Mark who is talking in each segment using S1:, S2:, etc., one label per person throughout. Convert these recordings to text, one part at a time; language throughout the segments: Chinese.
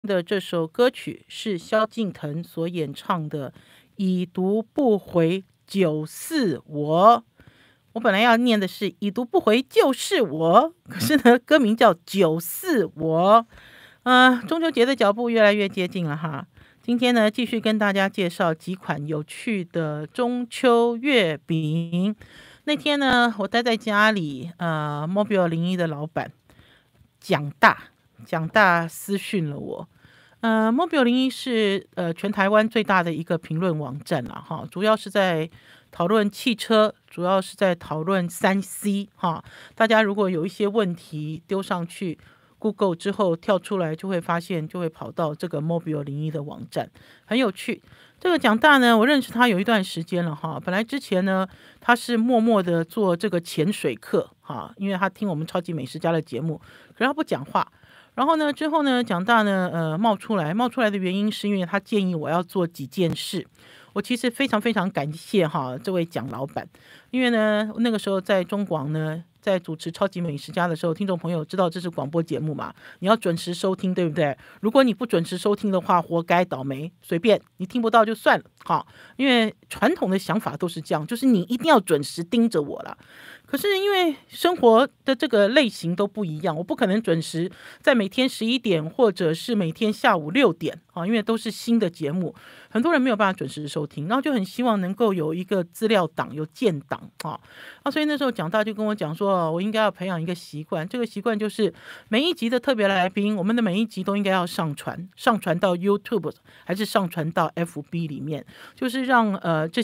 S1: 的这首歌曲是萧敬腾所演唱的《已读不回就是我》。我本来要念的是已读不回就是我，可是呢，歌名叫就是我。中秋节的脚步越来越接近了哈。今天呢，继续跟大家介绍几款有趣的中秋月饼。那天呢，我待在家里，Mobile 01的老板蒋大私讯了我。Mobile 01是全台湾最大的一个评论网站啦，哈，主要是在讨论汽车，主要是在讨论3C 哈。大家如果有一些问题丢上去 Google 之后跳出来，就会发现，就会跑到这个 Mobile 01的网站，很有趣。这个蒋大呢，我认识他有一段时间了哈。本来之前呢，他是默默的做这个潜水课哈，因为他听我们超级美食家的节目，可是他不讲话。然后呢，之后呢，蒋大呢，冒出来的原因是因为他建议我要做几件事。我其实非常非常感谢哈这位蒋老板，因为呢，那个时候在中广呢，在主持超级美食家的时候，听众朋友知道这是广播节目嘛，你要准时收听，对不对？如果你不准时收听的话，活该倒霉，随便你听不到就算了，好，因为传统的想法都是这样，就是你一定要准时盯着我了。可是因为生活的这个类型都不一样，我不可能准时在每天11点或者是每天下午6点啊，因为都是新的节目，很多人没有办法准时收听，然后就很希望能够有一个资料档，有建档所以那时候蒋大就跟我讲说，我应该要培养一个习惯，这个习惯就是每一集的特别来宾，我们的每一集都应该要上传到 YouTube 还是上传到 FB 里面，就是让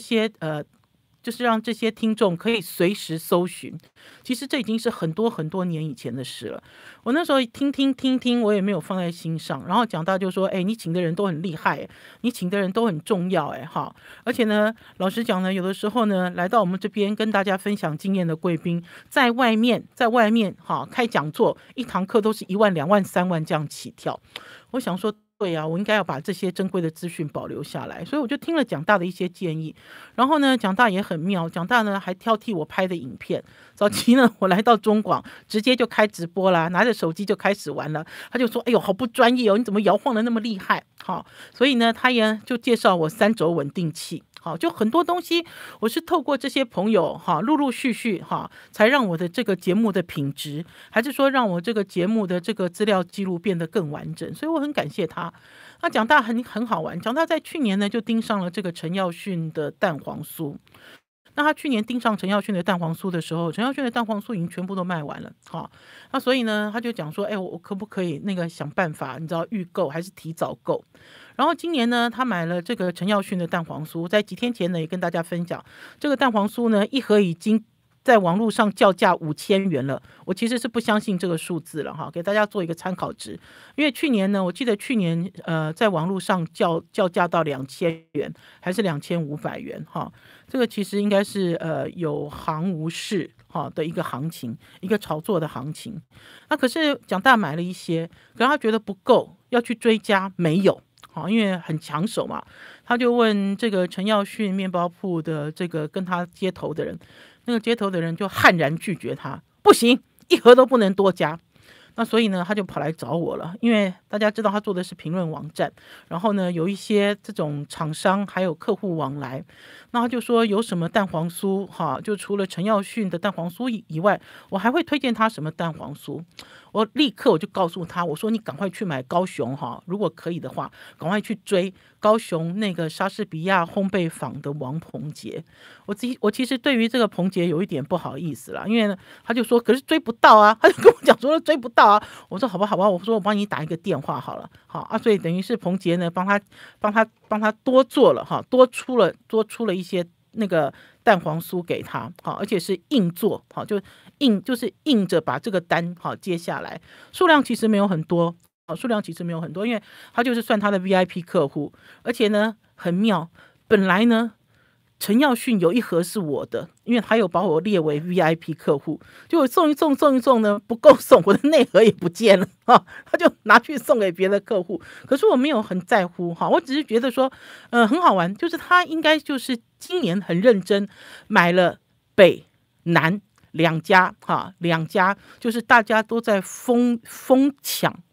S1: 这些听众可以随时搜寻。其实这已经是很多很多年以前的事了。我那时候听，我也没有放在心上。然后蒋大就说：“你请的人都很厉害，你请的人都很重要，哈。而且呢，老实讲呢，有的时候呢，来到我们这边跟大家分享经验的贵宾，在外面哈开讲座，一堂课都是1万、2万、3万这样起跳。我想说。”对啊，我应该要把这些珍贵的资讯保留下来，所以我就听了蒋大的一些建议。然后呢，蒋大也很妙，蒋大呢还挑剔我拍的影片。早期呢，我来到中广，直接就开直播啦，拿着手机就开始玩了。他就说：“哎呦，好不专业哦，你怎么摇晃的那么厉害？”好，所以呢，他也就介绍我3轴稳定器。好，就很多东西，我是透过这些朋友陆续才让我的这个节目的品质，还是说让我这个节目的这个资料记录变得更完整，所以我很感谢他。那蒋大很好玩，蒋大在去年呢就盯上了这个陈耀迅的蛋黄酥。那他去年盯上陈耀迅的蛋黄酥的时候，陈耀迅的蛋黄酥已经全部都卖完了，那所以呢，他就讲说，我可不可以那个想办法，你知道预购还是提早购？然后今年呢，他买了这个陈耀迅的蛋黄酥，在几天前呢也跟大家分享，这个蛋黄酥呢一盒已经在网络上叫价5000元了，我其实是不相信这个数字了哈，给大家做一个参考值。因为去年呢，我记得去年在网络上叫价到2000元还是2500元哈，这个其实应该是有行无市的一个行情，一个炒作的行情。那可是蒋大买了一些，可是他觉得不够，要去追加，没有。因为很抢手嘛，他就问这个陈耀迅面包铺的这个跟他接头的人，那个接头的人就悍然拒绝他，不行，一盒都不能多加。那所以呢，他就跑来找我了，因为大家知道他做的是评论网站，然后呢，有一些这种厂商还有客户往来，那他就说有什么蛋黄酥就除了陈耀迅的蛋黄酥以外，我还会推荐他什么蛋黄酥。我立刻我就告诉他，我说你赶快去买高雄如果可以的话，赶快去追高雄那个莎士比亚烘焙坊的王鹏杰。我其实对于这个鹏杰有一点不好意思啦，因为他就说可是追不到啊，他就跟我讲说追不到啊。我说好吧，我说我帮你打一个电话好了，所以等于是鹏杰呢帮他多做了多出了一些那个蛋黄酥给他，而且是硬做，就是硬着把这个单接下来，数量其实没有很多，因为他就是算他的 VIP 客户，而且呢很妙，本来呢陈耀迅有一盒是我的，因为他有把我列为 VIP 客户，就送一送呢不够送，我的内盒也不见了他就拿去送给别的客户。可是我没有很在乎我只是觉得说很好玩，就是他应该就是今年很认真买了北南两家就是大家都在疯抢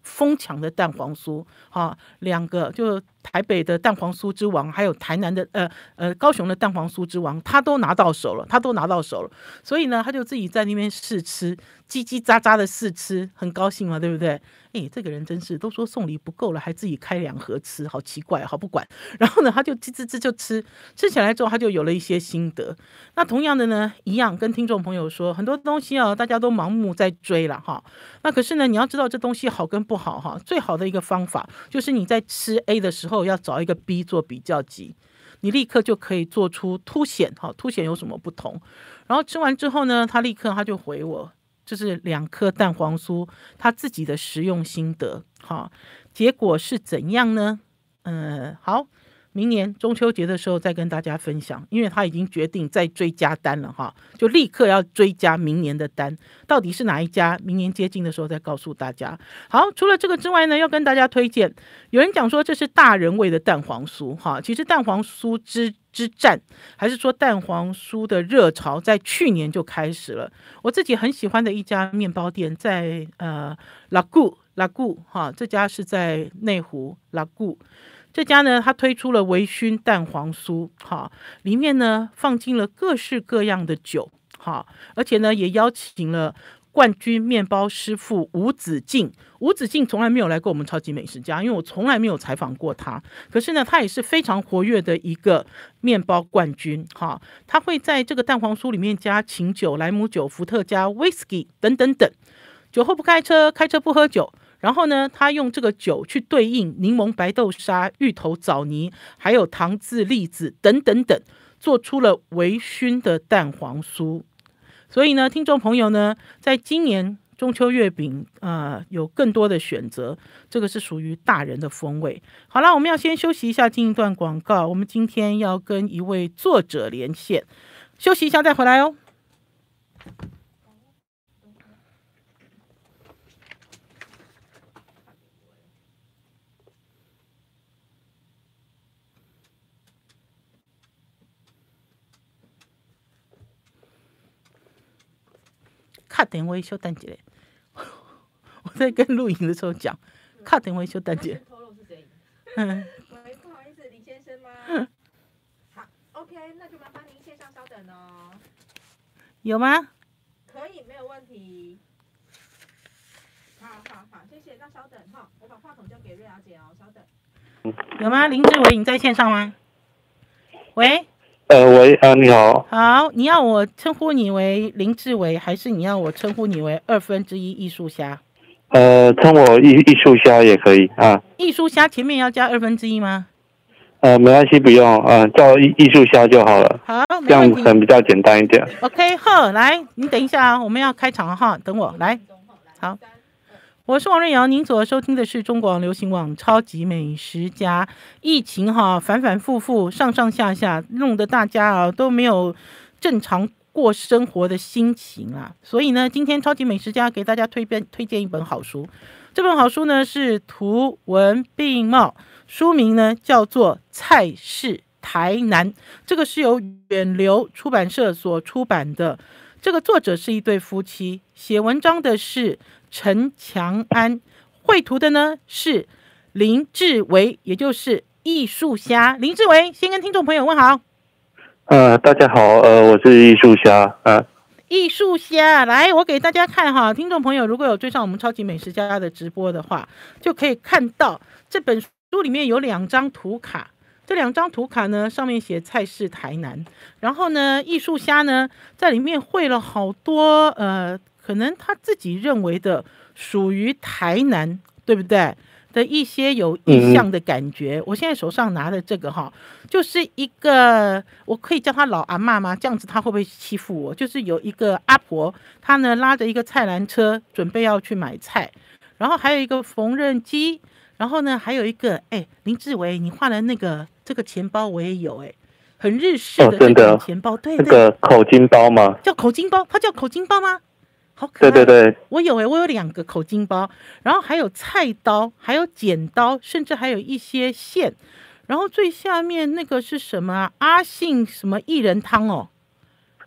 S1: 疯抢的蛋黄酥，两个就台北的蛋黄酥之王，还有台南的高雄的蛋黄酥之王，他都拿到手了，所以呢，他就自己在那边试吃，叽叽喳喳的试吃，很高兴嘛，对不对？这个人真是都说送礼不够了，还自己开2盒吃，好奇怪，好不管。然后呢，他就吱吱吱就吃起来之后，他就有了一些心得。那同样的呢，一样跟听众朋友说，很多东西大家都盲目在追了哈。那可是呢，你要知道这东西好跟不好哈，最好的一个方法就是你在吃 A 的时候要找一个 B 做比较级，你立刻就可以做出凸显有什么不同。然后吃完之后呢，他就回我。就是2颗蛋黄酥，他自己的食用心得，结果是怎样呢？好，明年中秋节的时候再跟大家分享，因为他已经决定再追加单了就立刻要追加明年的单，到底是哪一家？明年接近的时候再告诉大家。好，除了这个之外呢，要跟大家推荐，有人讲说这是大人味的蛋黄酥其实蛋黄酥之战，还是说蛋黄酥的热潮在去年就开始了。我自己很喜欢的一家面包店在拉固这家是在内湖拉固。这家呢，它推出了微醺蛋黄酥里面呢放进了各式各样的酒而且呢也邀请了冠军面包师傅吴子敬从来没有来过我们超级美食家，因为我从来没有采访过他。可是呢，他也是非常活跃的一个面包冠军他会在这个蛋黄酥里面加琴酒、莱姆酒、伏特加、whisky 等等等。酒后不开车，开车不喝酒。然后呢，他用这个酒去对应柠檬白豆沙、芋头枣泥，还有糖渍栗子等等等，做出了微醺的蛋黄酥。所以呢，听众朋友呢，在今年中秋月饼有更多的选择，这个是属于大人的风味。好了，我们要先休息一下，进一段广告。我们今天要跟一位作者连线，休息一下再回来哦。卡电话稍等一下，我在跟录影的时候讲，卡电话稍等一下。
S2: 喂，不好意思，李先生吗？好 ，OK， 那就麻烦您线上稍等哦。
S1: 有吗？
S2: 可以，没有问题。好，谢谢。那稍等哈，我把话筒交给瑞瑶姐哦，稍等。
S1: 有吗？林志伟，你在线上吗？喂。
S3: 喂，你好。
S1: 好，你要我称呼你为林志伟，还是你要我称呼你为1/2艺术虾？
S3: 称我艺术虾也可以啊。
S1: 艺术虾前面要加1/2吗？
S3: 没关系，不用，叫艺术虾就好了。
S1: 好，
S3: 这样可能比较简单一点。
S1: OK， 好，来，你等一下啊，我们要开场哈，等我来。好。我是王瑞瑶，您所收听的是中广流行网超级美食家。疫情反反复复，上上下下，弄得大家都没有正常过生活的心情啊。所以呢，今天超级美食家给大家推荐一本好书。这本好书呢是图文并茂，书名呢叫做《菜市台南》，这个是由远流出版社所出版的。这个作者是一对夫妻，写文章的是陈强安，绘图的呢是林志伟，也就是艺术虾。林志伟，先跟听众朋友问好。
S3: 大家好，我是艺术虾。
S1: 艺术虾，来，我给大家看哈，听众朋友如果有追上我们超级美食家的直播的话，就可以看到这本书里面有2张图卡。这2张图卡呢，上面写菜市台南，然后呢，艺术虾呢在里面绘了好多可能他自己认为的属于台南，对不对？的一些有意象的感觉。我现在手上拿的这个就是一个，我可以叫他老阿嬷吗？这样子他会不会欺负我？就是有一个阿婆，她呢拉着一个菜篮车，准备要去买菜，然后还有一个缝纫机。然后呢，还有一个，林志伟，你画的这个钱包我也有，很日式的那种钱包，对，
S3: 那个口金包吗？
S1: 叫口金包，它叫口金包吗？好可爱。
S3: 对，
S1: 我有2个口金包，然后还有菜刀，还有剪刀，甚至还有一些线。然后最下面那个是什么啊？阿信什么薏仁汤哦？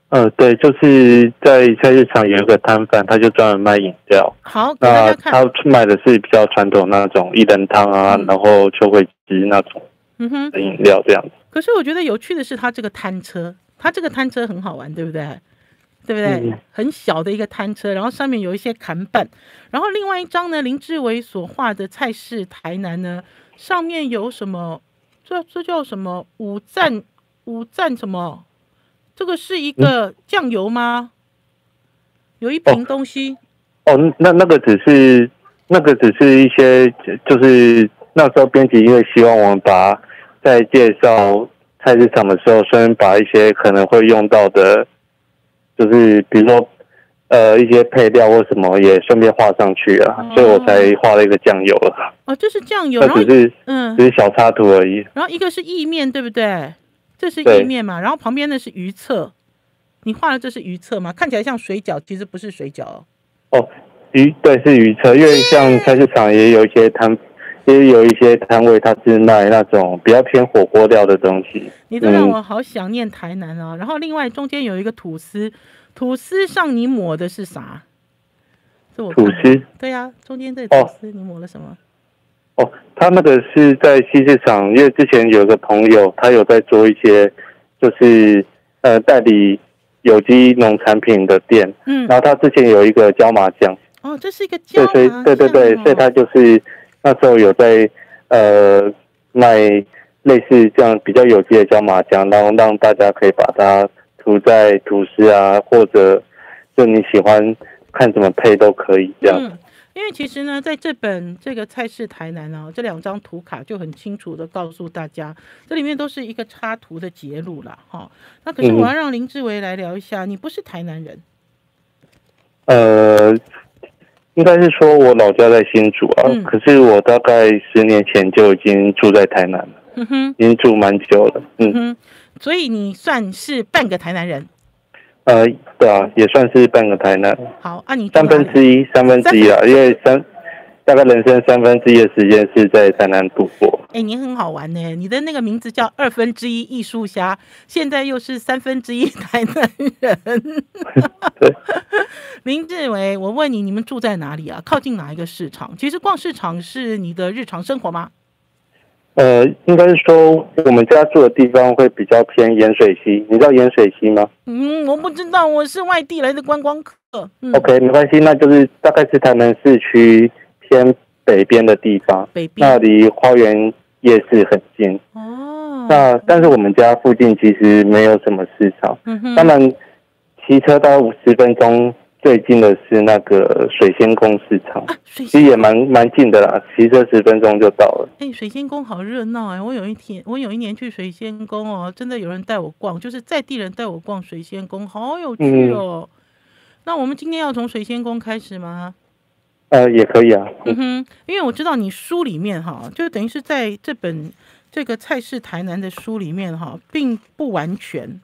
S3: 对，就是在菜市场有一个摊贩，他就专门卖饮料。
S1: 好，给大
S3: 那
S1: 家看。
S3: 他卖的是比较传统那种薏仁汤啊，然后秋葵汁那种的饮料这样子。
S1: 可是我觉得有趣的是，他这个摊车，很好玩，对不对？对不对？很小的一个摊车，然后上面有一些看板，然后另外一张呢，林志伟所画的菜市台南呢，上面有什么？这叫什么？五赞什么？这个是一个酱油吗？有一瓶东西。
S3: 那个只是一些，就是那时候编辑因为希望我们在介绍菜市场的时候，顺便把一些可能会用到的，就是比如说一些配料或什么也顺便画上去啊，所以我才画了一个酱油了。
S1: 这是酱油，
S3: 那只是小插图而已。
S1: 然后一个是意面，对不对？这是意面嘛，然后旁边的是鱼册，你画的这是鱼册吗？看起来像水饺，其实不是水饺。
S3: 对，是鱼册，因为像菜市场也有一些摊位，它是卖那种比较偏火锅料的东西。
S1: 你都让我好想念台南哦。然后另外中间有一个吐司上你抹的是啥？
S3: 吐司？
S1: 对啊，中间这吐司你抹了什么？
S3: 他那个是在西市场，因为之前有个朋友，他有在做一些，就是代理有机农产品的店，然后他之前有一个椒麻酱。
S1: 这是一个椒麻酱。
S3: 对，所以他就是那时候有在卖类似这样比较有机的椒麻酱，然后让大家可以把它涂在吐司啊，或者就你喜欢看怎么配都可以这样。
S1: 因为其实呢，在这个菜市台南啊，这2张图卡就很清楚的告诉大家，这里面都是一个插图的截录啦。那可是我要让林志伟来聊一下，你不是台南人？
S3: 应该是说我老家在新竹啊，可是我大概10年前就已经住在台南了，已经住蛮久了。
S1: 所以你算是半个台南人。
S3: 对啊，也算是半个台南。
S1: 好啊，你
S3: 三分之一啊，因为大概人生1/3的时间是在台南度过。
S1: 你很好玩呢，你的那个名字叫1/2艺术家，现在又是1/3台南人。
S3: 对，
S1: 林志伟，我问你，你们住在哪里啊？靠近哪一个市场？其实逛市场是你的日常生活吗？
S3: 应该是说我们家住的地方会比较偏盐水溪，你知道盐水溪吗？
S1: 我不知道，我是外地来的观光客。
S3: OK， 没关系，那就是大概是台南市区偏北边的地方，那离花园夜市很近。但是我们家附近其实没有什么市场，当然骑车到10分钟。最近的是那个水仙宫市场，其实也蛮近的啦，骑车10分钟就到了。
S1: 水仙宫好热闹我有一年去水仙宫真的有人带我逛，就是在地人带我逛水仙宫，好有趣哦。那我们今天要从水仙宫开始吗？
S3: 也可以啊。
S1: 因为我知道你书里面就等于是在这个菜市台南的书里面并不完全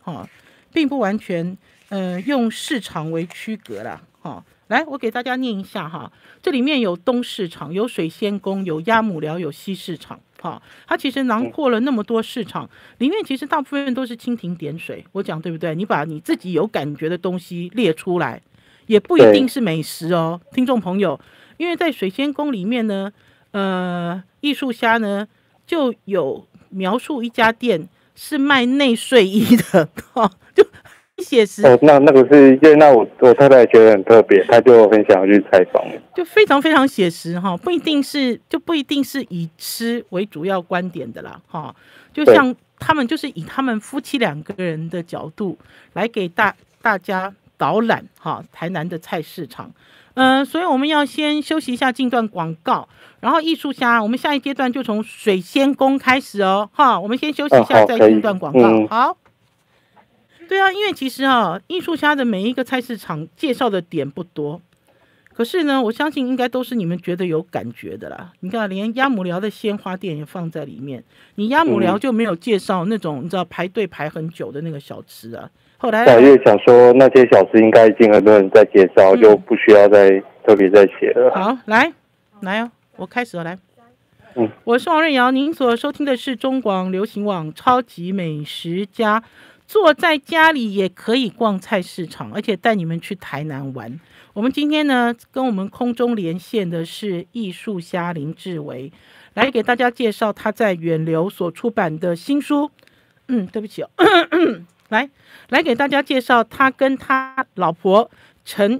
S1: 用市场为区隔啦。来，我给大家念一下这里面有东市场，有水仙宫，有鸭母寮，有西市场。它其实囊括了那么多市场，里面其实大部分都是蜻蜓点水。我讲对不对？你把你自己有感觉的东西列出来，也不一定是美食哦，听众朋友。因为在水仙宫里面呢，艺术虾呢就有描述一家店是卖内睡衣的，就写实。
S3: 那个是因为我太太觉得很特别，她就很想要去采访，
S1: 就非常非常写实不一定是以吃为主要观点的啦就像他们就是以他们夫妻2个人的角度来给大家导览台南的菜市场。所以我们要先休息一下，进段广告，然后艺术虾，我们下一阶段就从水仙宫开始哦我们先休息一下，再进段广告。好。对啊，因为其实艺术虾的每一个菜市场介绍的点不多，可是呢，我相信应该都是你们觉得有感觉的啦。你看，连鸭母寮的鲜花店也放在里面，你鸭母寮就没有介绍那种你知道排队排很久的那个小吃啊。后来
S3: 因为想说那些小吃应该已经很多人在介绍，就不需要再特别再写了。
S1: 好，来我开始了，来。我是王瑞瑶，您所收听的是中广流行网超级美食家。 坐在家里也可以逛菜市场，而且带你们去台南玩。我们今天呢，跟我们空中连线的是艺术家林志为，来给大家介绍他在远流所出版的新书。对不起哦，来给大家介绍他跟他老婆陈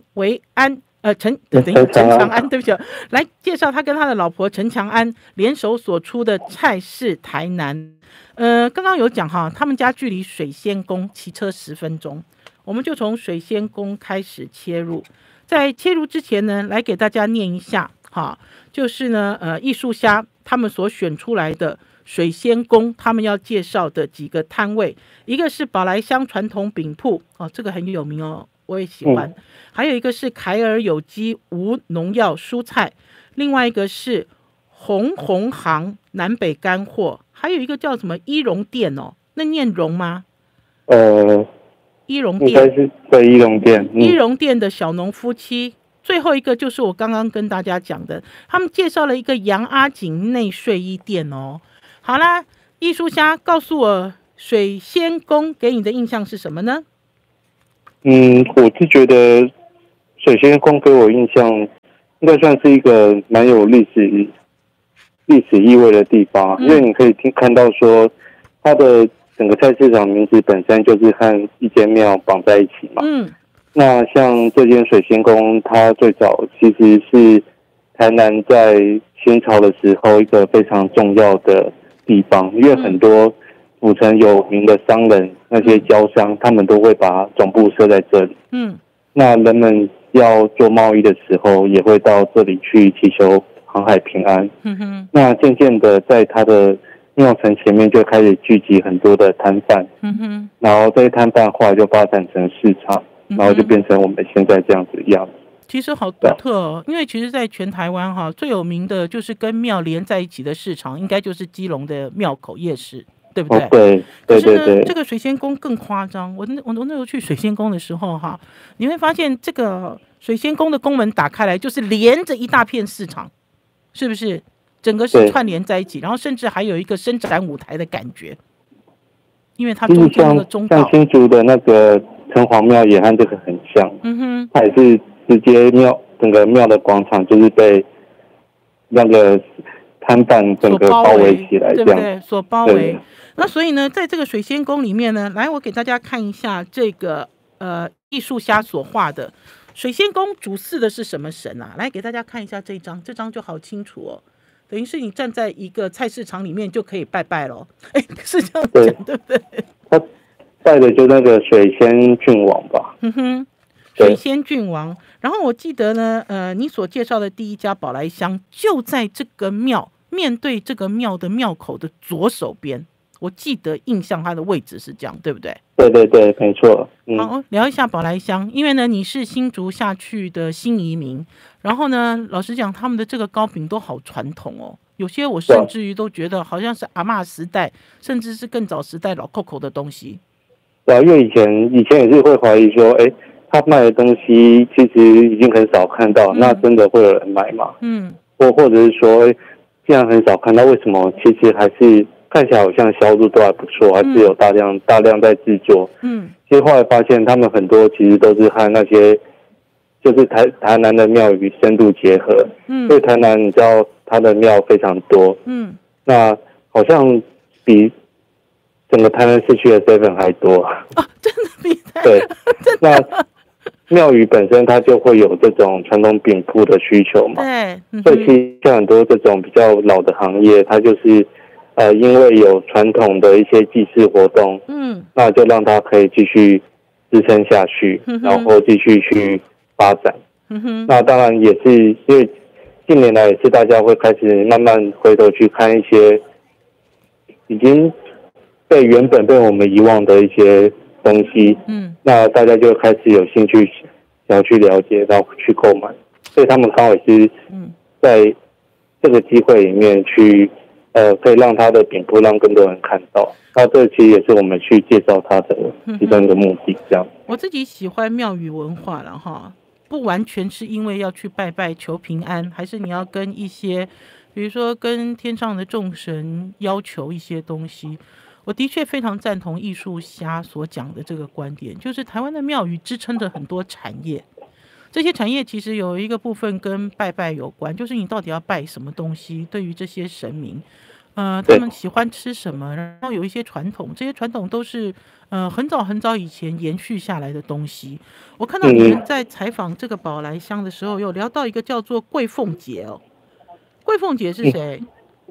S1: 强安，对不起，来介绍他跟他的老婆陈强安联手所出的菜市台南。刚刚有讲哈，他们家距离水仙宫骑车10分钟，我们就从水仙宫开始切入。在切入之前呢，来给大家念一下哈，就是呢，艺术家他们所选出来的水仙宫，他们要介绍的几个摊位，一个是宝来乡传统饼铺哦，这个很有名哦，我也喜欢。还有一个是凯尔有机无农药蔬菜，另外一个是红行南北干货，还有一个叫什么一荣店哦，那念荣吗？一荣店应该是
S3: 对一荣店，
S1: 一荣店的小农夫妻。最后一个就是我刚刚跟大家讲的，他们介绍了一个杨阿锦内睡衣店哦。好啦，艺术家告诉我，水仙宫给你的印象是什么呢？
S3: 我是觉得水仙宫给我印象应该算是一个蛮有历史意味的地方，因为你可以看到说它的整个菜市场名字本身就是和一间庙绑在一起嘛。那像这间水仙宫，它最早其实是台南在清朝的时候一个非常重要的地方，因为很多府城有名的商人，那些交商，他们都会把总部设在这里。那人们要做贸易的时候，也会到这里去祈求航海平安。那渐渐的，在它的庙城前面就开始聚集很多的摊贩。然后这些摊贩后来就发展成市场，然后就变成我们现在这样子的样子。
S1: 其实好独特哦，因为其实在全台湾哈，最有名的就是跟庙连在一起的市场，应该就是基隆的庙口夜市，对不对？
S3: 对。可是
S1: 呢，这个水仙宫更夸张。我那时候去水仙宫的时候哈，你会发现这个水仙宫的宫门打开来就是连着一大片市场，是不是？整个是串联在一起，然后甚至还有一个伸展舞台的感觉，因为它中间那个中道。
S3: 像新竹的那个城隍庙也和这个很像。它也是直接整个庙的广场就是被那个摊贩整个包围起来，
S1: 对不对？所包围。那所以呢，在这个水仙宫里面呢，来我给大家看一下这个艺术家所画的水仙宫主祀的是什么神啊？来给大家看一下这张就好清楚哦。等于是你站在一个菜市场里面就可以拜拜咯。是这样讲 对不对？
S3: 他拜的就那个水仙郡王吧。
S1: 水仙郡王。然后我记得呢，你所介绍的第一家宝来香就在这个庙，面对这个庙的庙口的左手边。我记得印象它的位置是这样，对不对？
S3: 对，没错。
S1: 好，聊一下宝来香，因为呢你是新竹下去的新移民，然后呢，老实讲，他们的这个糕饼都好传统哦，有些我甚至于都觉得好像是阿嬷时代，甚至是更早时代老 Coco 的东西。对啊，
S3: 因为以前也是会怀疑说，他卖的东西其实已经很少看到，那真的会有人买吗？或者是说，既然很少看到，为什么其实还是看起来好像销路都还不错，还是有大量在制作。其实后来发现，他们很多其实都是和那些就是台南的庙宇深度结合。所以台南你知道它的庙非常多。那好像比整个台南市区的 7 还多。
S1: 真的比
S3: 对，那庙宇本身它就会有这种传统饼铺的需求嘛。
S1: 对，
S3: 所以其实像很多这种比较老的行业，它就是因为有传统的一些祭祀活动，那就让它可以继续支撑下去，然后继续去发展。那当然也是因为近年来也是大家会开始慢慢回头去看一些已经原本被我们遗忘的一些东西，那大家就开始有兴趣想要去了解，然后去购买，所以他们刚好也是在这个机会里面去可以让他的饼铺让更多人看到，那这其实也是我们去介绍他的其中一个目的。这样，
S1: 我自己喜欢庙宇文化了哈，不完全是因为要去拜拜求平安，还是你要跟一些比如说跟天上的众神要求一些东西。 我的确非常赞同艺术家所讲的这个观点，就是台湾的庙宇支撑着很多产业，这些产业其实有一个部分跟拜拜有关，就是你到底要拜什么东西，对于这些神明，他们喜欢吃什么，然后有一些传统，这些传统都是很早很早以前延续下来的东西。我看到你们在采访这个宝来乡的时候，有聊到一个叫做桂凤姐哦，桂凤姐是谁？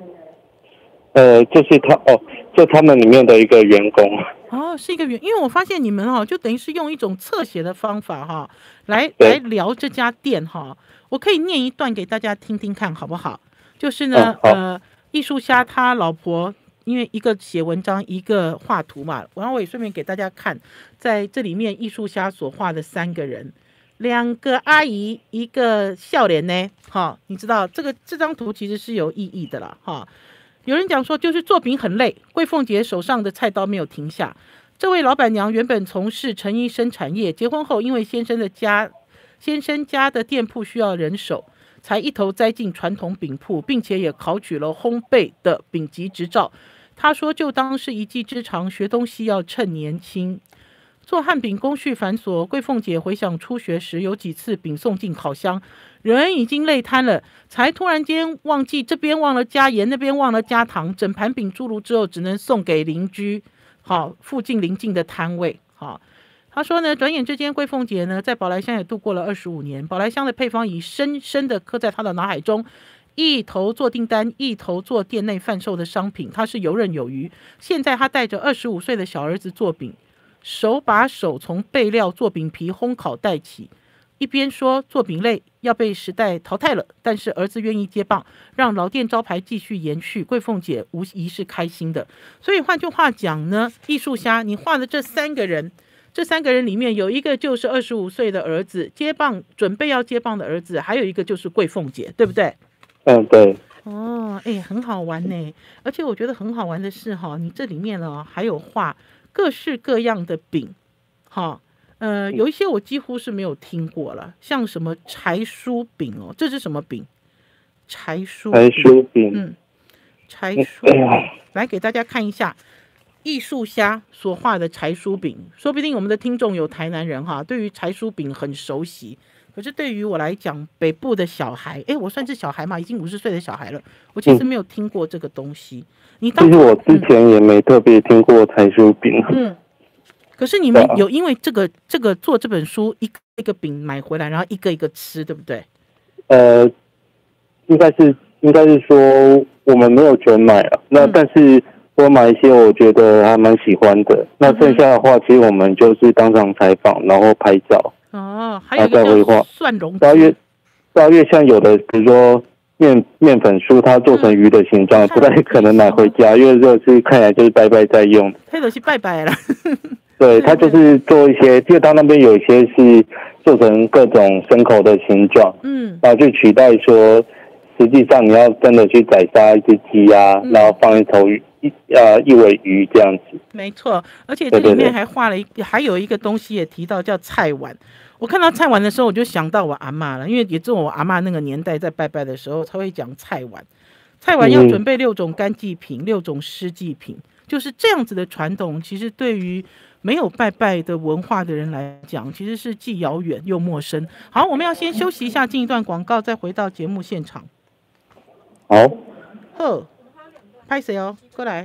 S3: 就是就他们里面的一个员工。
S1: 哦，是一个因为我发现你们就等于是用一种侧写的方法来聊这家店我可以念一段给大家听听看好不好？就是呢，艺术家他老婆因为一个写文章，一个画图嘛，然后我也顺便给大家看，在这里面艺术家所画的3个人，2个阿姨，一个笑脸呢，你知道这张图其实是有意义的啦，有人讲说，就是做饼很累，桂凤姐手上的菜刀没有停下。这位老板娘原本从事成衣生产业，结婚后因为先生家的店铺需要人手，才一头栽进传统饼铺，并且也考取了烘焙的丙级执照。她说，就当是一技之长，学东西要趁年轻。做汉饼工序繁琐，桂凤姐回想初学时有几次饼送进烤箱，人已经累瘫了，才突然间忘记这边忘了加盐，那边忘了加糖，整盘饼出炉之后只能送给邻居，附近邻近的摊位。他说呢，转眼之间桂凤姐呢在宝来乡也度过了25年，宝来乡的配方已深深的刻在她的脑海中，一头做订单，一头做店内贩售的商品，她是游刃有余。现在她带着25岁的小儿子做饼，手把手从备料做饼皮烘烤带起，一边说做饼类要被时代淘汰了，但是儿子愿意接棒，让老店招牌继续延续，桂凤姐无疑是开心的。所以换句话讲呢，艺术家你画的这3个人，这3个人里面有一个就是25岁的儿子接棒，准备要接棒的儿子，还有一个就是桂凤姐，对不对？
S3: 对。
S1: 很好玩呢。而且我觉得很好玩的是你这里面呢还有画各式各样的饼，有一些我几乎是没有听过了，像什么柴酥饼这是什么饼？柴酥饼，柴酥饼，来给大家看一下艺术家所画的柴酥饼，说不定我们的听众有台南人对于柴酥饼很熟悉，可是对于我来讲，北部的小孩，我算是小孩嘛，已经50岁的小孩了，我其实没有听过这个东西。其
S3: 实我之前也没特别听过柴酥饼。
S1: 可是你们有因为这个做这本书，一个一个饼买回来，然后一个一个吃，对不对？
S3: 应该是说我们没有全买了，那但是我买一些我觉得还蛮喜欢的，那剩下的话，其实我们就是当场采访，然后拍照，
S1: 还有一个叫蒜蓉
S3: 汁，大约像有的，比如说面粉酥，它做成鱼的形状，不太可能买回家，因为这是看起来就是拜拜在用，
S1: 这都是拜拜了。
S3: 对，它就是做一些，因为它那边有一些是做成各种牲口的形状，然后去取代说，实际上你要真的去宰杀一只鸡啊，然后放一头鱼，一尾鱼这样子。
S1: 没错，而且这里面还画了还有一个东西也提到叫菜碗。我看到菜碗的时候，我就想到我阿嬷了，因为也是我阿嬷那个年代在拜拜的时候，才会讲菜碗。菜碗要准备6种干祭品，6种湿祭品，就是这样子的传统。其实对于没有拜拜的文化的人来讲，其实是既遥远又陌生。好，我们要先休息一下，进一段广告，再回到节目现场。
S3: 好，
S1: 拍谁哦？过来。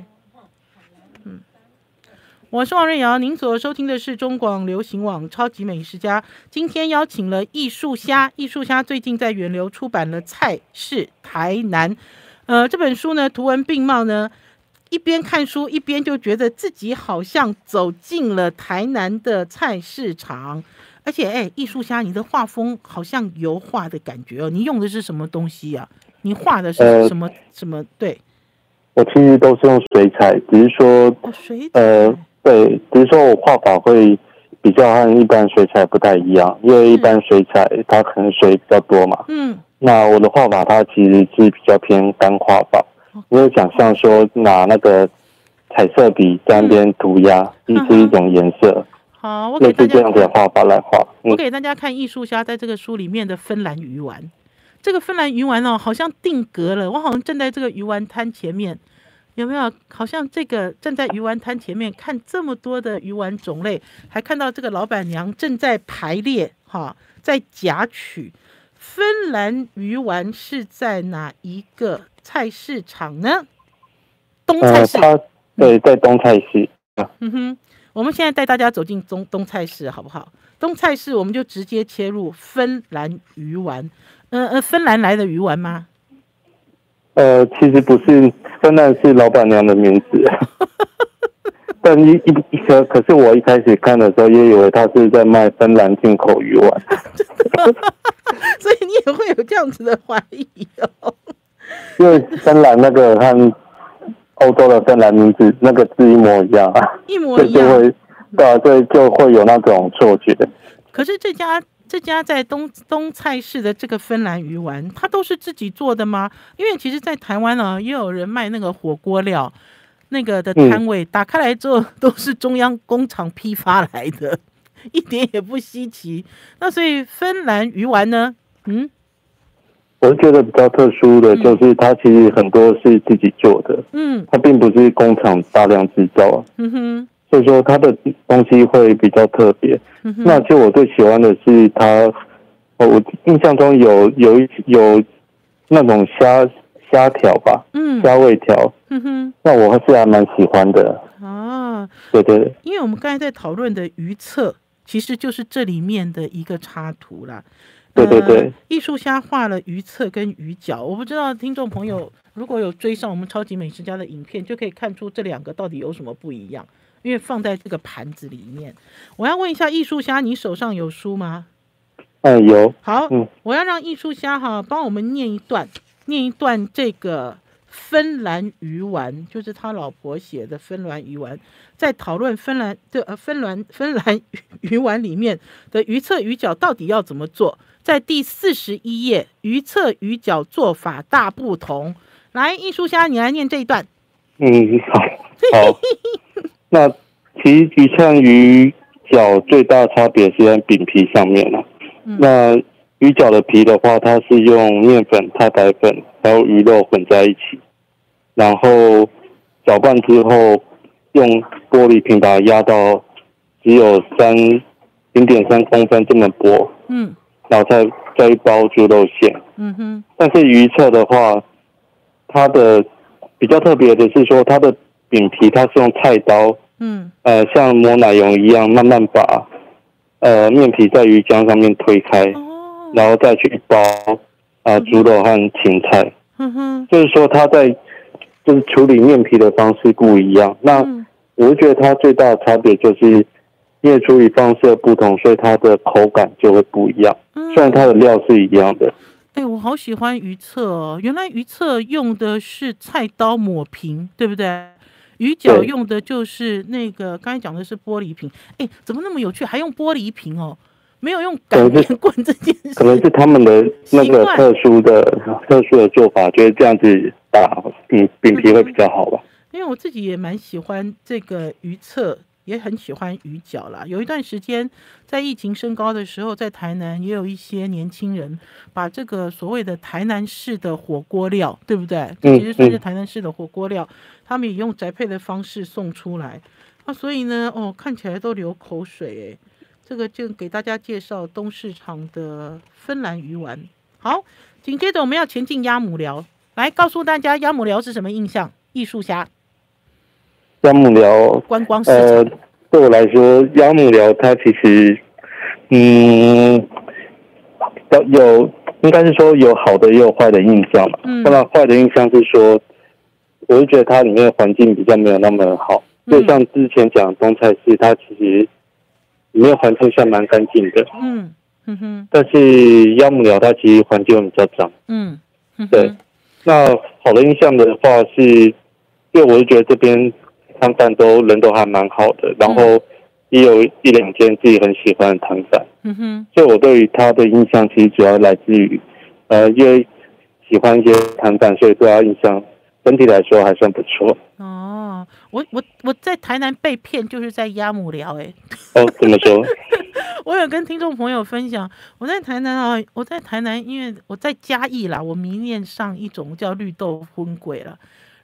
S1: 我是王瑞瑶，您所收听的是中广流行网超级美食家。今天邀请了艺术虾，艺术虾最近在远流出版了《菜是台南》。这本书呢，图文并茂呢，一边看书一边就觉得自己好像走进了台南的菜市场。而且，艺术虾，你的画风好像油画的感觉哦。你用的是什么东西啊？你画的是什么？对，
S3: 我其实都是用水彩，只是说，
S1: 水彩。
S3: 对，只是说我画法会比较和一般水彩不太一样，因为一般水彩它可能水比较多嘛。那我的画法它其实是比较偏干画法，因为想象说拿那个彩色笔在那边涂鸦，是一种颜色。
S1: 好，我给大家
S3: 这样的画法来画。
S1: 我给大家看艺术家在这个书里面的芬兰鱼丸。这个芬兰鱼丸好像定格了，我好像站在这个鱼丸摊前面。 有没有？好像这个站在鱼丸摊前面看这么多的鱼丸种类，还看到这个老板娘正在排列在夹取。芬兰鱼丸是在哪一个菜市场呢？东菜市。
S3: 对，在东菜市。
S1: 我们现在带大家走进东菜市好不好？东菜市我们就直接切入芬兰鱼丸。芬兰来的鱼丸吗？
S3: 其实不是，芬兰是老板娘的名字。但可是我一开始看的时候，也以为他是在卖芬兰进口鱼丸。
S1: 所以你也会有这样子的怀疑哦。
S3: 因为芬兰那个和欧洲的芬兰名字那个字一模一样啊，
S1: 一模一样，
S3: 对，就会有那种错觉。
S1: 可是这家在东菜市的这个芬兰鱼丸，它都是自己做的吗？因为其实，在台湾呢，也有人卖那个火锅料，那个的摊位，打开来之后都是中央工厂批发来的，一点也不稀奇。那所以芬兰鱼丸呢，
S3: 我觉得比较特殊的就是它其实很多是自己做的，它并不是工厂大量制造，所以说它的东西会比较特别。那就我最喜欢的是它，我印象中有那种虾条吧，虾味条，那我是还蛮喜欢的。对，
S1: 因为我们刚才在讨论的鱼册，其实就是这里面的一个插图啦。
S3: 对，
S1: 艺术虾画了鱼册跟鱼饺，我不知道听众朋友如果有追上我们超级美食家的影片，就可以看出这两个到底有什么不一样，因为放在这个盘子里面。我要问一下艺术虾，你手上有书吗？
S3: 有。
S1: 好，我要让艺术虾帮我们念一段这个芬兰鱼丸，就是他老婆写的芬兰鱼丸，在讨论芬兰鱼丸里面的鱼册鱼饺到底要怎么做。在第41页，鱼册鱼饺做法大不同。来，艺术虾，你来念这一段。
S3: 好。那其实鱼册鱼饺最大的差别是在饼皮上面了。那鱼饺的皮的话，它是用面粉、太白粉还有鱼肉混在一起，然后搅拌之后用玻璃瓶把它压到只有0.3公分这么薄，然后再包猪肉馅。但是鱼册的话，它的比较特别的是说，它的饼皮它是用菜刀，像磨奶油一样，慢慢把面皮在鱼浆上面推开，然后再去包猪肉和芹菜。就是说它在就是处理面皮的方式不一样。那我觉得它最大的差别就是因为处理方式的不同，所以它的口感就会不一样。虽然它的料是一样的。
S1: 我好喜欢鱼册哦！原来鱼册用的是菜刀抹平，对不对？鱼饺用的就是那个刚才讲的是玻璃瓶。怎么那么有趣？还用玻璃瓶哦，没有用擀面棍这件事。
S3: 可能是他们的那个特殊的做法，觉得这样子打饼皮会比较好吧。
S1: 因为我自己也蛮喜欢这个鱼册，也很喜欢鱼饺啦。有一段时间在疫情升高的时候，在台南也有一些年轻人把这个所谓的台南式的火锅料，对不对？其实算是台南式的火锅料，他们也用宅配的方式送出来。所以呢，看起来都流口水这个就给大家介绍东市场的芬兰鱼丸。好，紧接着我们要前进鸭母寮，来告诉大家鸭母寮是什么印象？艺术虾。
S3: 鸭母寮
S1: 观光市场，
S3: 对我来说，鸭母寮它其实，应该是说有好的也有坏的印象嘛。当然，坏的印象是说，我就觉得它里面的环境比较没有那么好。就像之前讲东菜市，它其实里面环境算蛮干净的。但是鸭母寮它其实环境比较脏。对。那好的印象的话是，因为我就觉得这边摊贩人都还蛮好的，然后也有一两间自己很喜欢的摊贩。所以我对于他的印象其实主要来自于，因为喜欢一些摊贩，所以对他印象整体来说还算不错。
S1: 我在台南被骗，就是在鸭母寮
S3: 怎么说？
S1: 我有跟听众朋友分享，我在台南，因为我在嘉义啦，我迷恋上一种叫绿豆荤粿了。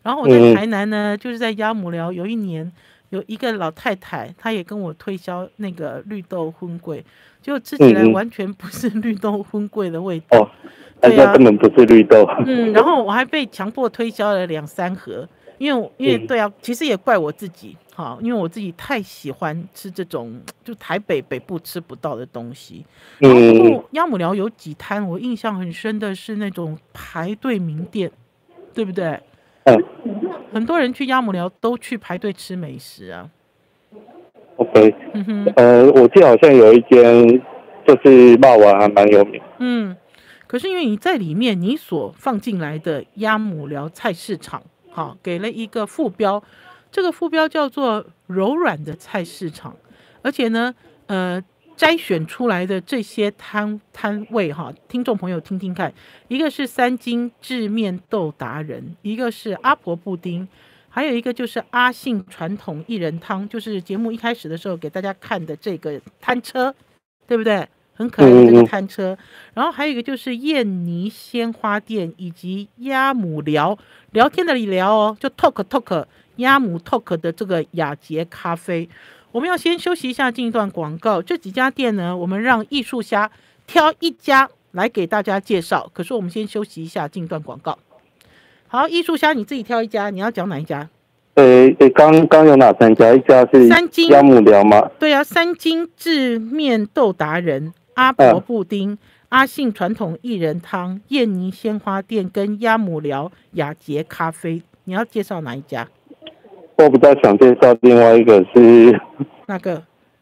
S1: 然后我在台南呢，就是在鸭母寮，有一年有一个老太太，她也跟我推销那个绿豆荤桂，结果吃起来完全不是绿豆荤桂的味道。
S3: 对啊，根本不是绿豆。
S1: 然后我还被强迫推销了2-3盒，因为对啊，其实也怪我自己，因为我自己太喜欢吃这种就台北北部吃不到的东西。然后鸭母寮有几摊我印象很深的是那种排队名店，对不对？很多人去鸭母寮都去排队吃美食啊。
S3: OK，我记得好像有一间就是肉丸还蛮有名。
S1: 可是因为你在里面，你所放进来的鸭母寮菜市场，给了一个副标，这个副标叫做柔软的菜市场，而且呢，摘选出来的这些摊位，听众朋友听听看，一个是3金制面豆达人，一个是阿婆布丁，还有一个就是阿信传统薏仁汤，就是节目一开始的时候给大家看的这个摊车，对不对？很可爱的这个摊车，然后还有一个就是燕妮鲜花店以及鸭母聊天的聊哦，就 talk 鸭母 talk 的这个雅洁咖啡。我们要先休息一下，进一段广告。这几家店呢，我们让艺术虾挑一家来给大家介绍。可是我们先休息一下，进一段广告。好，艺术虾你自己挑一家，你要讲哪一家？
S3: 刚有哪3家？一家是3金鸭母聊吗？
S1: 对啊，3金制面豆达人、阿婆布丁、阿信传统薏仁汤、燕妮鲜花店跟鸭母寮雅洁咖啡，你要介绍哪一家？
S3: 我比较想介绍另外一个是
S1: 哪个？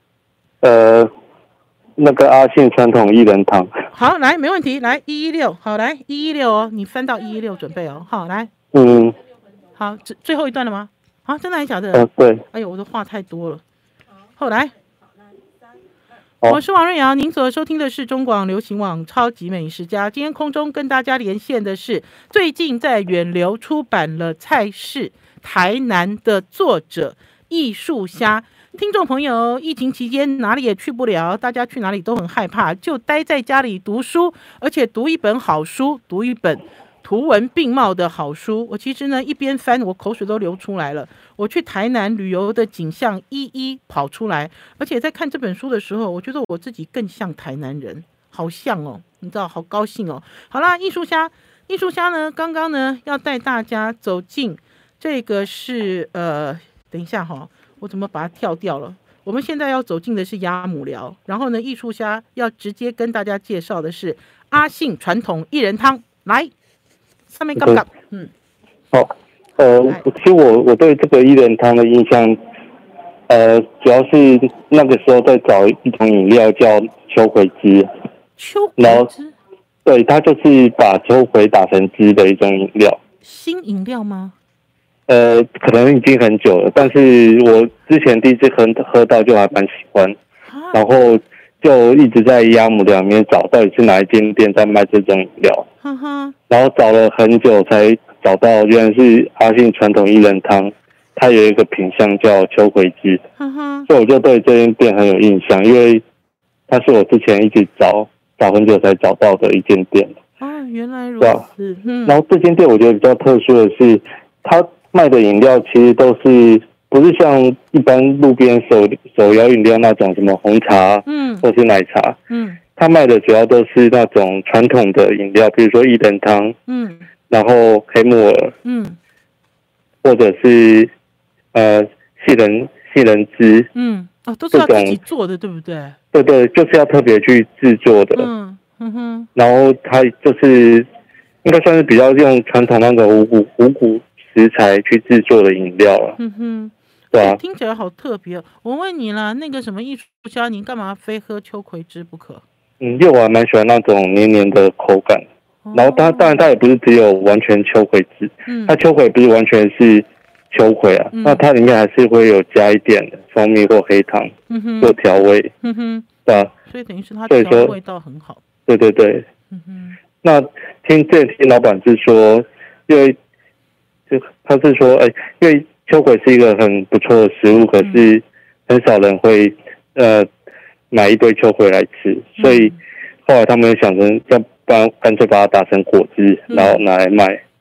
S3: 那个阿信传统薏仁汤。
S1: 好，来，没问题，来116，好，来116哦，你翻到116准备哦，好，来，好，最后一段了吗？啊，真的还假的？
S3: 对。
S1: 哎呦，我的话太多了。后来。我是王瑞瑶，您所收听的是中广流行网超级美食家。今天空中跟大家连线的是最近在远流出版了《菜市台南》的作者艺术虾。听众朋友，疫情期间哪里也去不了，大家去哪里都很害怕，就待在家里读书，而且读一本好书，读一本图文并茂的好书。我其实呢一边翻，我口水都流出来了。我去台南旅游的景象一一跑出来，而且在看这本书的时候，我觉得我自己更像台南人，好像哦，你知道，好高兴哦。好啦，艺术虾呢，刚刚呢要带大家走进这个是等一下我怎么把它跳掉了？我们现在要走进的是鸭母寮，然后呢，艺术虾要直接跟大家介绍的是阿信传统薏仁汤，来，上面刚刚
S3: 好。其实我对这个薏仁汤的印象，主要是那个时候在找一种饮料叫秋葵汁。然后对，它就是把秋葵打成汁的一种饮料。
S1: 新饮料吗？
S3: 可能已经很久了，但是我之前第一次喝到就还蛮喜欢，然后就一直在鸭母寮里面找到底是哪一间店在卖这种饮料，然后找了很久才找到原来是阿信传统薏仁汤，它有一个品项叫秋葵汁，所以我就对这间店很有印象，因为它是我之前一直找很久才找到的一间店。
S1: 原来如此。
S3: 然后这间店我觉得比较特殊的是，它卖的饮料其实都是不是像一般路边手摇饮料那种什么红茶，或是奶茶，它卖的主要都是那种传统的饮料，比如说薏仁汤，然后黑木耳，或者是杏仁汁，
S1: 都是要自己做的，对不对？
S3: 对对，就是要特别去制作的，然后它就是应该算是比较用传统那个五谷食材去制作的饮料了。对啊，
S1: 听起来好特别。我问你啦，那个什么艺术家，你干嘛非喝秋葵汁不可？
S3: 因为我还蛮喜欢那种黏黏的口感。然后当然它也不是只有完全秋葵汁，它秋葵不是完全是秋葵啊，那它里面还是会有加一点蜂蜜或黑糖做调味。对啊，
S1: 所以等于是它调味道很好。
S3: 对对对。那听老板是说，因为他是说，因为秋葵是一个很不错的食物，可是很少人会买一堆秋葵来吃，所以后来他们想成要干脆把它打成果汁，然后拿来卖。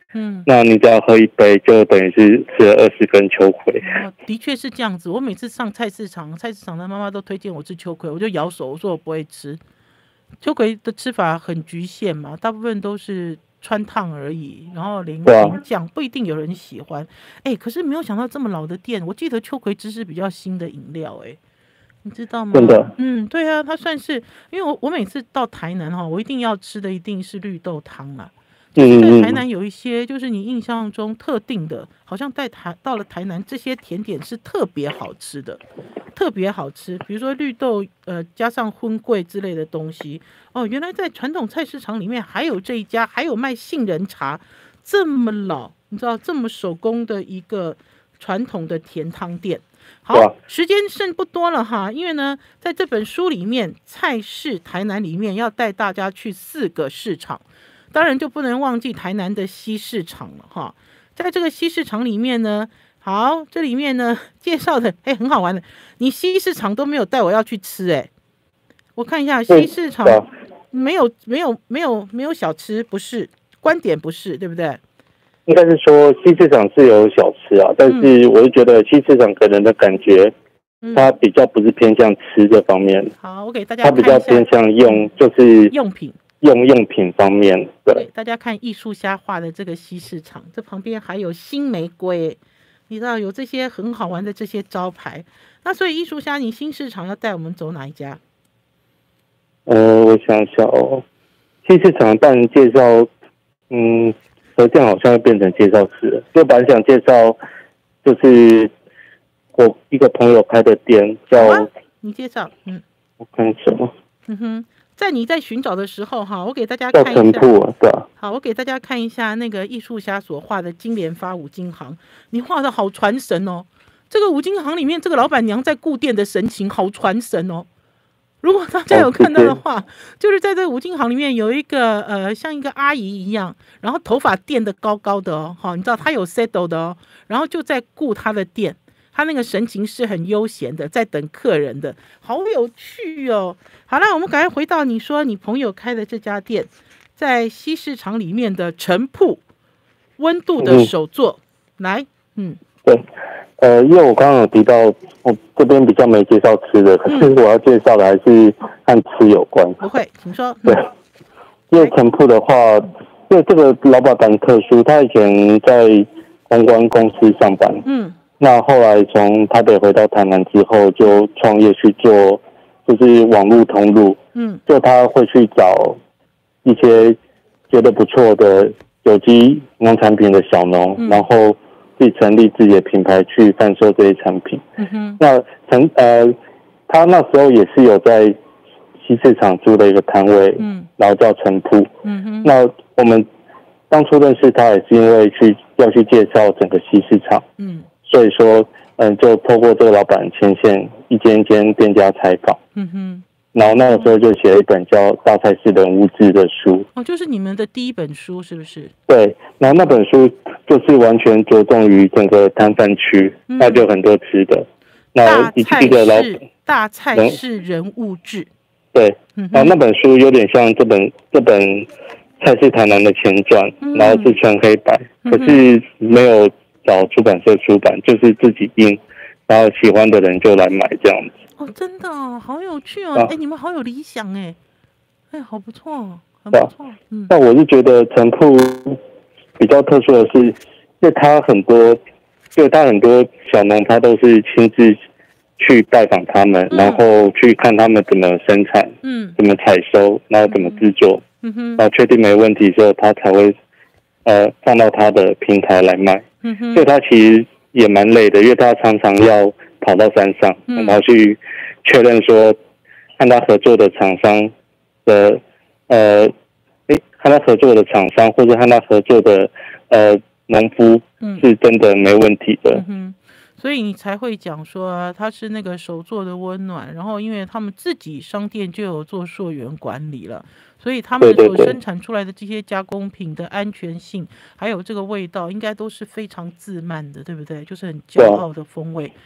S3: 那你只要喝一杯，就等于是吃了20根秋葵。
S1: 的确是这样子。我每次上菜市场的妈妈都推荐我吃秋葵，我就摇手，我说我不会吃。秋葵的吃法很局限嘛，大部分都是穿烫而已，然后淋酱，不一定有人喜欢。可是没有想到这么老的店，我记得秋葵汁是比较新的饮料，你知道吗？
S3: 真的，
S1: 对啊，它算是，因为我每次到台南我一定要吃的一定是绿豆汤啊。就是在台南有一些，就是你印象中特定的，好像到了台南，这些甜点是特别好吃的，特别好吃。比如说绿豆加上荤桂之类的东西。原来在传统菜市场里面还有这一家，还有卖杏仁茶，这么老，你知道这么手工的一个传统的甜汤店。好，时间剩不多了哈，因为呢，在这本书里面，菜市台南里面要带大家去4个市场。当然就不能忘记台南的西市场了哈，在这个西市场里面呢，好，这里面呢介绍的很好玩的，你西市场都没有带我要去吃我看一下西市场没有小吃，不是观点不是对不对？
S3: 应该是说西市场是有小吃啊，但是我就觉得西市场给人的感觉，它比较不是偏向吃这方面。
S1: 好，我给大家看一下，
S3: 它比较偏向就是
S1: 用品。
S3: 用品方面，对，
S1: 大家看艺术家画的这个西市场，这旁边还有新玫瑰，你知道有这些很好玩的这些招牌。那所以艺术家，你新市场要带我们走哪一家？
S3: 我想想新市场当然介绍，这样好像会变成介绍词了。就本来想介绍，就是我一个朋友开的店叫，
S1: 你介绍，
S3: 我看什么？
S1: 在你在寻找的时候我给大家看一下。
S3: 叫陈铺，对啊。
S1: 好，我给大家看一下那个艺术家所画的金莲发五金行，你画的好传神哦。这个五金行里面，这个老板娘在顾店的神情好传神哦。如果大家有看到的话，就是在这个五金行里面有一个像一个阿姨一样，然后头发垫得高高的你知道她有 settle 的然后就在顾她的店。他那个神情是很悠闲的，在等客人的，好有趣哦。好了，我们赶快回到你说你朋友开的这家店，在西市场里面的陈铺，温度的手作，来，
S3: 对，因为我刚刚有提到，我这边比较没介绍吃的，可是我要介绍的还是和吃有关。
S1: 不会，请说。
S3: 对，因为陈铺的话，因为这个老板很特殊，他以前在公关公司上班，那后来从台北回到台南之后，就创业去做，就是网络通路。就他会去找一些觉得不错的有机农产品的小农，然后自己成立自己的品牌去贩售这些产品。那他那时候也是有在西市场租的一个摊位，然后叫陈铺。那我们当初认识他也是因为要去介绍整个西市场。所以说，就透过这个老板牵线，一间一间店家采访，然后那个时候就写了一本叫《大菜市人物志》的书。
S1: 就是你们的第一本书是不是？
S3: 对，然后那本书就是完全着重于整个摊贩区，那就很多吃的。那一个
S1: 大菜市人物志。
S3: 对，然后那本书有点像这本菜市台南的前传，然后是全黑白，可是没有找出版社出版，就是自己印，然后喜欢的人就来买这样子。
S1: 真的好有趣哦！你们好有理想好不错，很不错。
S3: 但我是觉得陈铺比较特殊的是，因为他很多小农，他都是亲自去拜访他们，然后去看他们怎么生产，怎么采收，然后怎么制作，然后确定没问题之后，他才会放到他的平台来卖。所以他其实也蛮累的，因为他常常要跑到山上，然后去确认说和他合作的厂商的和他合作的厂商或者和他合作的农夫是真的没问题的。
S1: 所以你才会讲说他是那个手做的温暖，然后因为他们自己商店就有做溯源管理了，所以他们所生产出来的这些加工品的安全性还有这个味道应该都是非常自慢的，对不对？就是很骄傲的风味。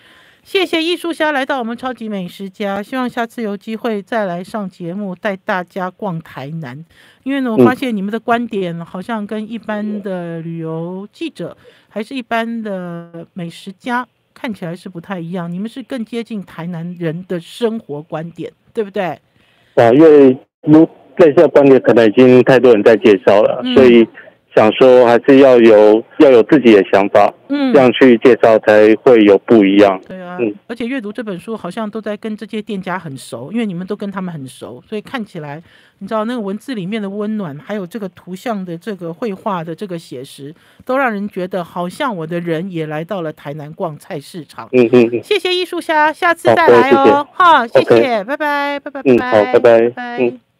S1: 谢谢艺术家来到我们超级美食家，希望下次有机会再来上节目带大家逛台南。因为呢，我发现你们的观点好像跟一般的旅游记者还是一般的美食家看起来是不太一样，你们是更接近台南人的生活观点，对不对？
S3: 因为类似的观点可能已经太多人在介绍了，所以想说还是要有自己的想法，这样去介绍才会有不一样。
S1: 对啊，而且阅读这本书好像都在跟这些店家很熟，因为你们都跟他们很熟，所以看起来你知道那个文字里面的温暖，还有这个图像的这个绘画的这个写实，都让人觉得好像我的人也来到了台南逛菜市场。谢谢艺术家，下次再来哦。好，谢谢，拜拜，拜拜，拜拜，
S3: 好，拜拜，
S1: 拜拜。